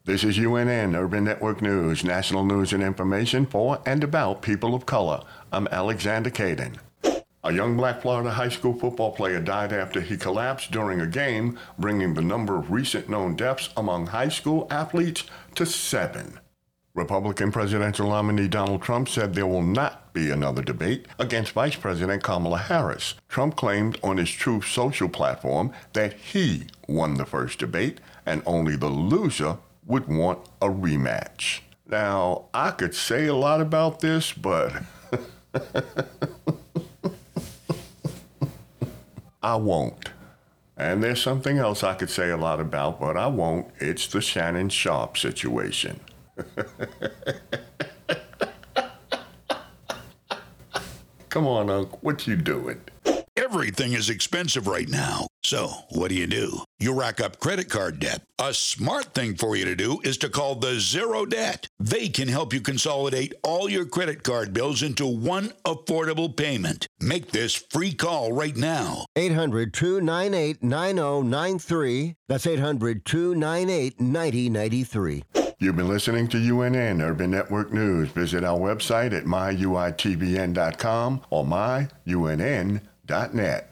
This is UNN Urban Network News, national news and information for and about people of color. I'm Alexander Caden. A young black Florida high school football player died after he collapsed during a game, bringing the number of recent known deaths among high school athletes to 7. Republican presidential nominee Donald Trump said there will not be another debate against Vice President Kamala Harris. Trump claimed on his Truth Social platform that he won the first debate and only the loser would want a rematch. Now, I could say a lot about this, but I won't. And there's something else I could say a lot about, but I won't. It's the Shannon Sharpe situation. Come on, Unc, what you doing? Everything is expensive right now. So, what do? You rack up credit card debt. A smart thing for you to do is to call the Zero Debt. They can help you consolidate all your credit card bills into one affordable payment. Make this free call right now. 800-298-9093. That's 800-298-9093. You've been listening to UNN Urban Network News. Visit our website at myuitvn.com or myunn.net.